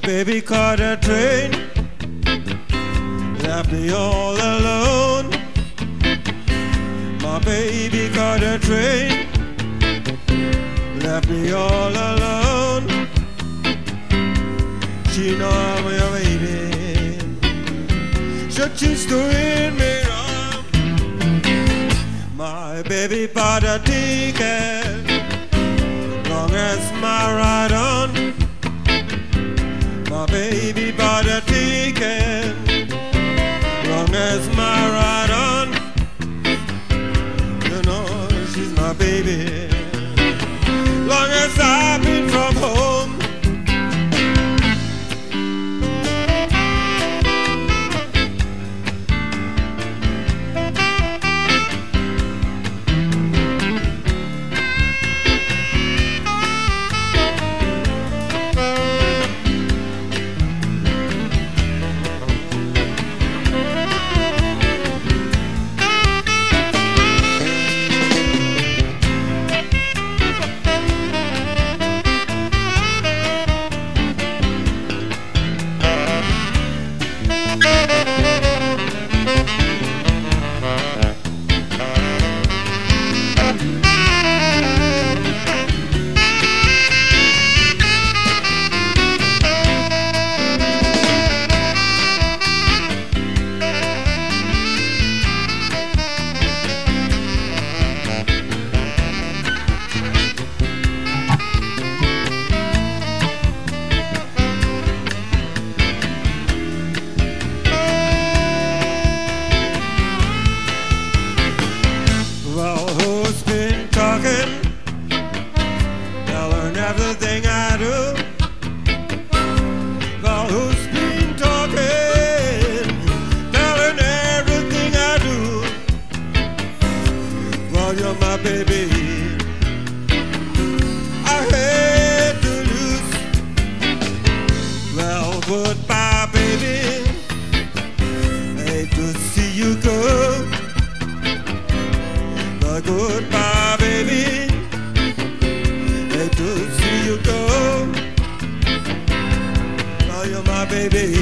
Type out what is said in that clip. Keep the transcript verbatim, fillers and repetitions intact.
baby caught a train, left me all alone. My baby caught a train, left me all alone. She know I'm your baby, so she's doing me wrong. My baby bought a ticket, long as my ride on. My baby bought a ticket, long as my ride on. You know she's my baby, long as I've been from home. Everything I do, well, who's been talking, telling everything I do? Well, you're my baby, I hate to lose. Well, goodbye, baby, hate to see you go. But goodbye, baby, to see you go. Oh, you're my baby.